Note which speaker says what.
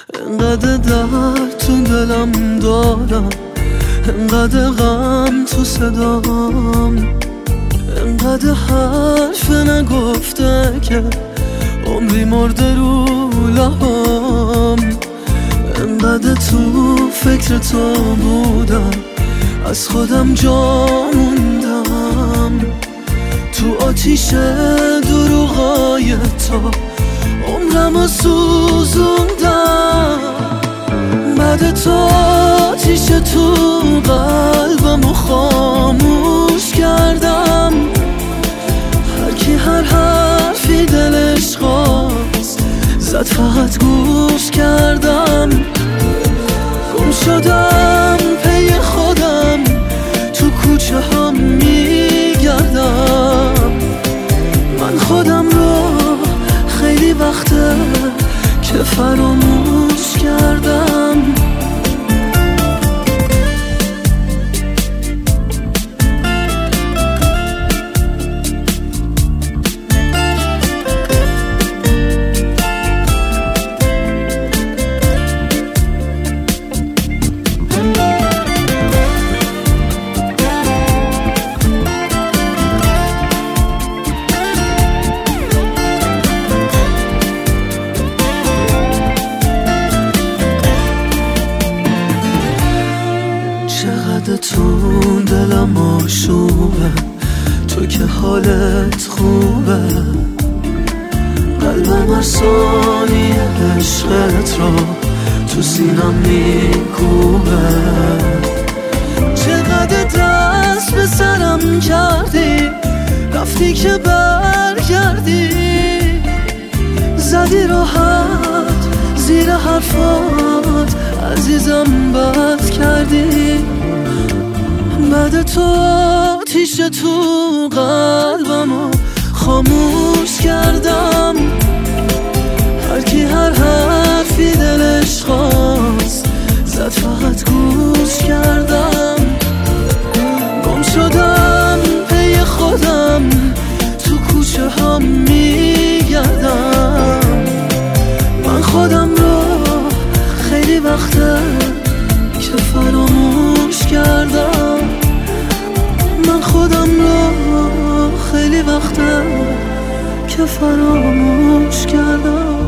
Speaker 1: انقدر درد تو دلم دارم، انقدر غم تو صدام، انقدر حرف نگفته که عمری مرده رو لبام. انقدر تو فکر تو بودم، از خودم جا موندم. تو آتیش دروغای تو عمرمو سوزوندم. بعد تو آتیش تو قلبمو خاموش کردم. هر کی هر حرفی دلش خواست زد، فقط گوش کردم. گم شدم پی خودم، تو کوچه هم میگردم. من خودم رو خیلی وقته که فراموش کردم. چقدر تو دلم آشوبه، تو که حالت خوبه. قلبم هر ثانیه عشقت را تو سینم میکوبه. چقدر دست به سرم کردی، رفتی که برگردی. زدی راحت زیر حرفات، عزیزم بد کردی. بعد تو آتیش تو قلبمو خاموش کردم. هر کی هر حرفی دلش خواست زد، فقط گوش کردم. گم شدم پی خودم، تو کوچه هم میگردم. من خودم رو خیلی وقته که فراموش کردم. من خودم رو خیلی وقته که فراموش کردم.